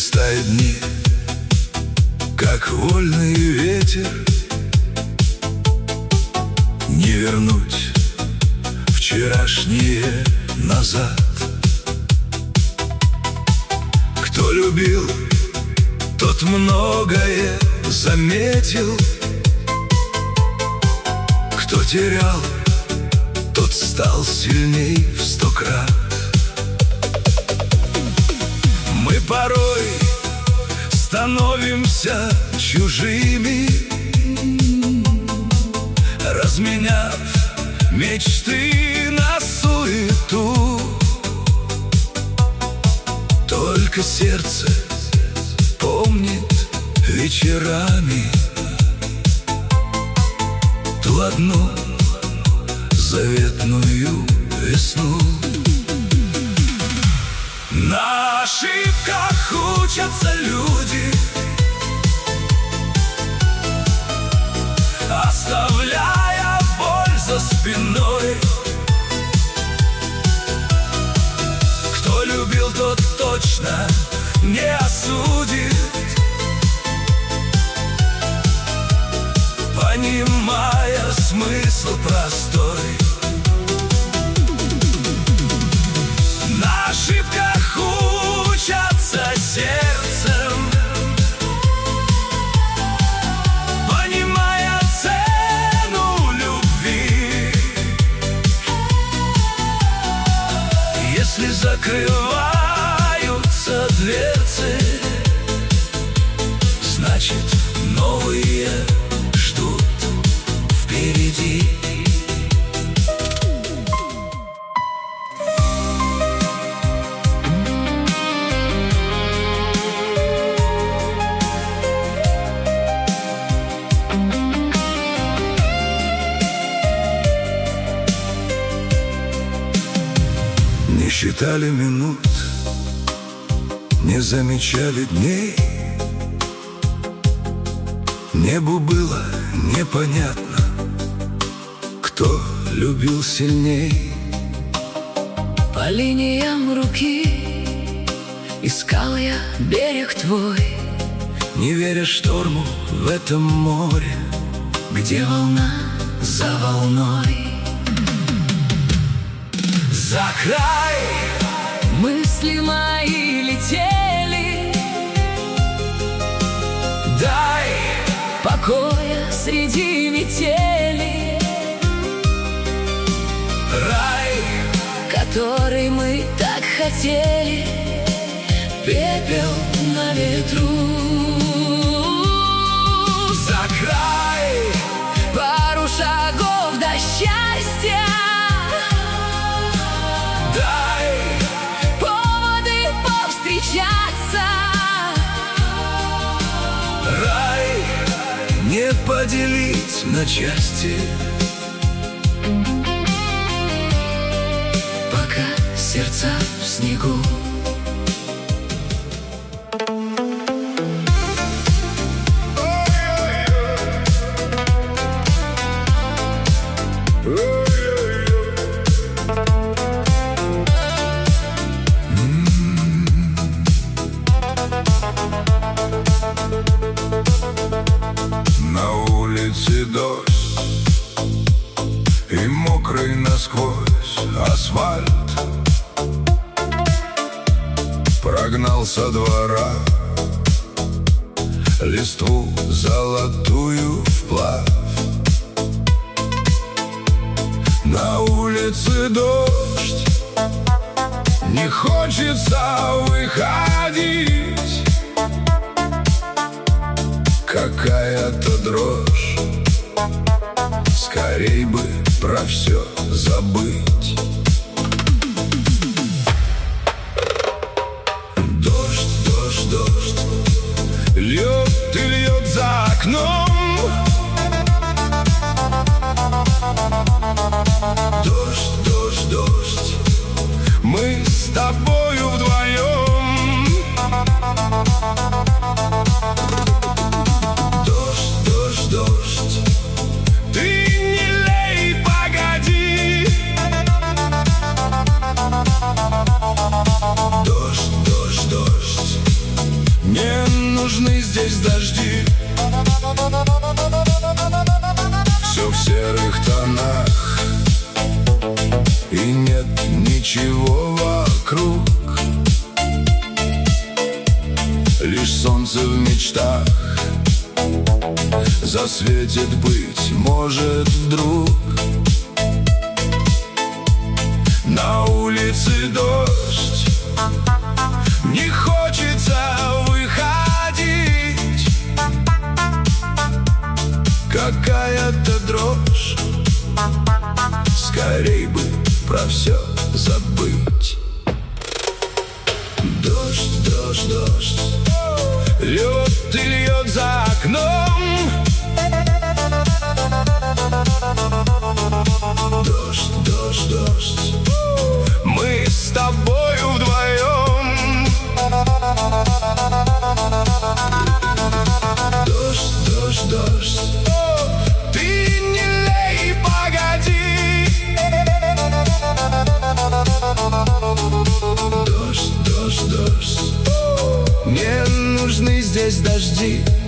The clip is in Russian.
листает дни, как вольный ветер. Не вернуть вчерашнее назад. Кто любил, тот многое заметил. Кто терял, тот стал сильней в 100 крат. Мы порой становимся чужими, разменяв мечты на суету. Только сердце помнит вечерами ту одну заветную весну. На ошибках учатся люди, оставляя боль за спиной. Кто любил, тот точно не осудит, понимая смысл простой. На ошибках учатся сердцем, понимая цену любви. Если закрываются дверцы, значит, новые ждут впереди. Не считали минут, не замечали дней. Небу было непонятно, кто любил сильней. По линиям руки искал я берег твой, не веря шторму в этом море, где волна за волной. За край мысли мои летели, дай покоя среди метели. рай, который мы так хотели, пепел на ветру. за край, Пару шагов до счастья, дай поводы повстречаться. рай, не поделить на части, Пока сердца в снегу. на улице дождь и мокрый насквозь асфальт. Прогнал со двора листву золотую вплавь. На улице дождь, не хочется выходить. Какая-то дрожь, скорей бы про все забыть. Дождь, дождь, дождь, льет и льет за окном. Дождь, дождь, дождь, мы с тобою вдвоем. Дождь, дождь, дождь, ты не лей, погоди. нужны здесь дожди. Все в серых тонах, и нет ничего вокруг, лишь солнце в мечтах засветит, быть может, вдруг. На улице дождь, не хочется выходить. Какая-то дрожь, скорей бы про все забыть. Дождь, дождь, дождь, льет и льет за окном. Дождь, дождь, дождь, мы с тобою вдвоем. Дождь, дождь, дождь, ты не лей, погоди. Дождь, дождь, дождь, мне нужны здесь дожди.